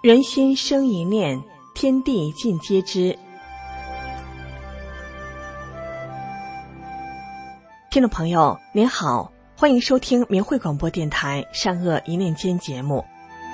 人心生一念，天地尽皆知。听众朋友您好，欢迎收听明慧广播电台善恶一念间节目。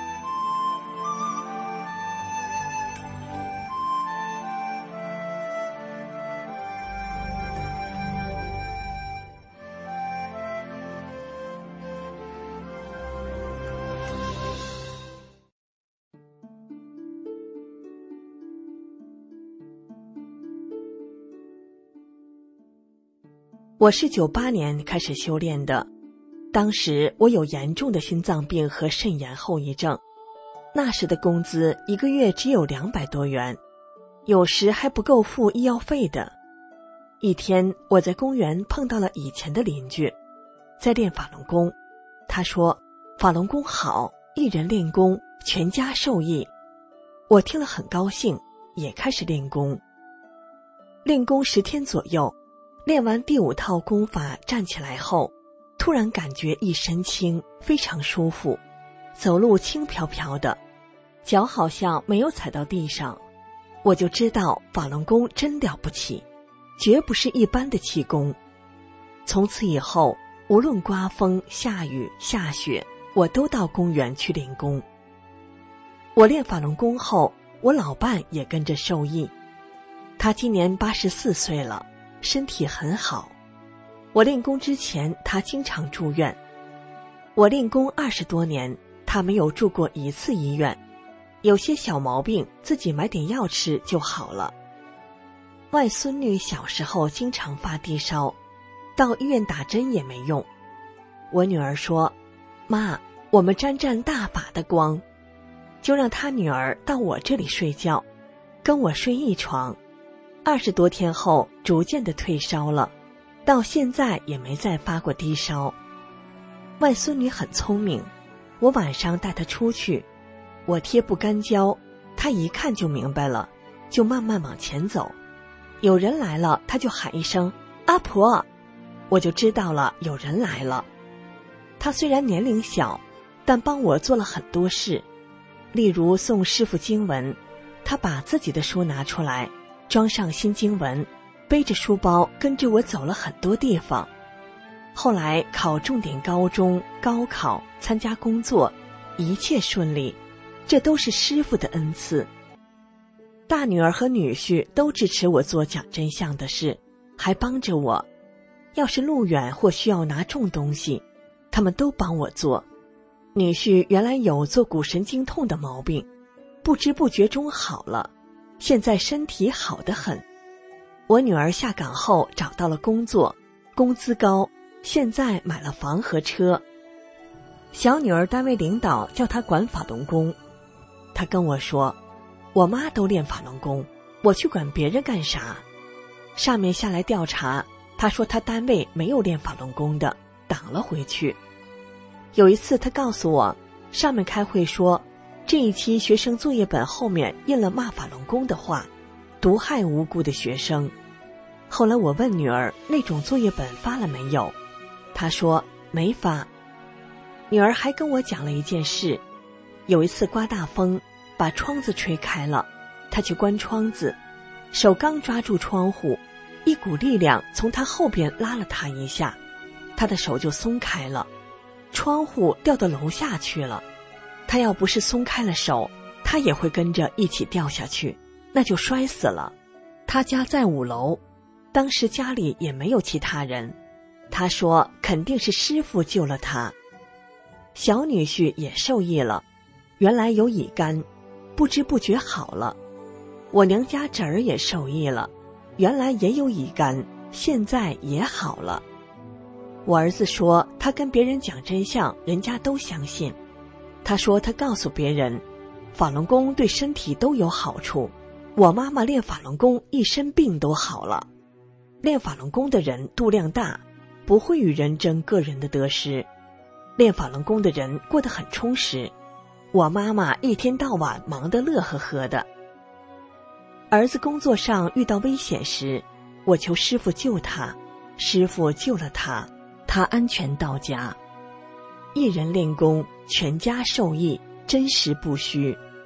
我是98年开始修炼的，当时我有严重的心脏病和肾炎后遗症，那时的工资1个月只有200多元，有时还不够付医药费的。一天我在公园碰到了以前的邻居，在练法轮功，他说法轮功好，一人练功，全家受益。我听了很高兴，也开始练功。练功10天左右，练完第5套功法站起来后，突然感觉一身轻，非常舒服，走路轻飘飘的，脚好像没有踩到地上。我就知道法轮功真了不起，绝不是一般的气功。从此以后，无论刮风下雨下雪，我都到公园去练功。我练法轮功后，我老伴也跟着受益，他今年84岁了，身体很好。我练功之前，他经常住院。我练功20多年，他没有住过1次医院，有些小毛病自己买点药吃就好了。外孙女小时候经常发低烧，到医院打针也没用。我女儿说，妈，我们沾大法的光，就让她女儿到我这里睡觉，跟我睡一床。20多天后逐渐的退烧了，到现在也没再发过低烧。外孙女很聪明，我晚上带她出去，我贴布干胶，她一看就明白了，就慢慢往前走。有人来了，她就喊一声阿婆，我就知道了有人来了。她虽然年龄小，但帮我做了很多事，例如送师父经文，她把自己的书拿出来装上新经文，背着书包跟着我走了很多地方。后来考重点高中、高考，参加工作，一切顺利，这都是师父的恩赐。大女儿和女婿都支持我做讲真相的事，还帮着我。要是路远或需要拿重东西，他们都帮我做。女婿原来有坐骨神经痛的毛病，不知不觉中好了，现在身体好得很。我女儿下岗后找到了工作，工资高，现在买了房和车。小女儿单位领导叫她管法轮功，她跟我说，我妈都练法轮功，我去管别人干啥？上面下来调查，她说她单位没有练法轮功的，挡了回去。有一次她告诉我，上面开会说这一期学生作业本后面印了骂法轮功的话，毒害无辜的学生。后来我问女儿那种作业本发了没有，她说没发。女儿还跟我讲了一件事，有一次刮大风，把窗子吹开了，她去关窗子，手刚抓住窗户，一股力量从她后边拉了她一下，她的手就松开了，窗户掉到楼下去了。他要不是松开了手，他也会跟着一起掉下去，那就摔死了。他家在5楼，当时家里也没有其他人。他说肯定是师父救了他。小女婿也受益了，原来有乙肝，不知不觉好了。我娘家侄儿也受益了，原来也有乙肝，现在也好了。我儿子说他跟别人讲真相，人家都相信。他说他告诉别人，法轮功对身体都有好处，我妈妈练法轮功一身病都好了。练法轮功的人度量大，不会与人争个人的得失，练法轮功的人过得很充实。我妈妈一天到晚忙得乐呵呵的。儿子工作上遇到危险时，我求师父救他，师父救了他，他安全到家。一人练功，全家受益，真实不虚。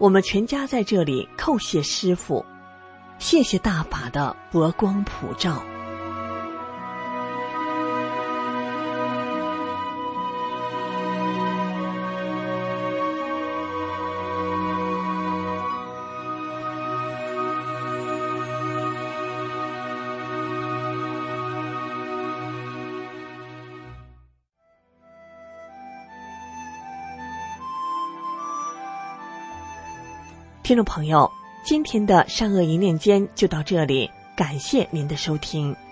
我们全家在这里叩谢师父，谢谢大法的佛光普照。听众朋友，今天的善恶一念间就到这里，感谢您的收听。